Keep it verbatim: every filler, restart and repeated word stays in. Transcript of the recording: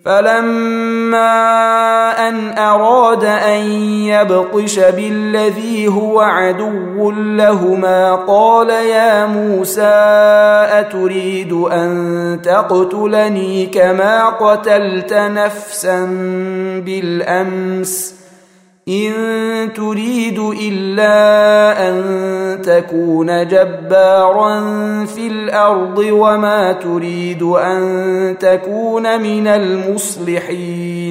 فلما أن أراد أن يبطش بالذي هو عدو لهما قال يا موسى أتريد أن تقتلني كما قتلت نفسا بالأمس إن تريد إلا أن تكون جبارا في الأرض وما تريد أن تكون من المصلحين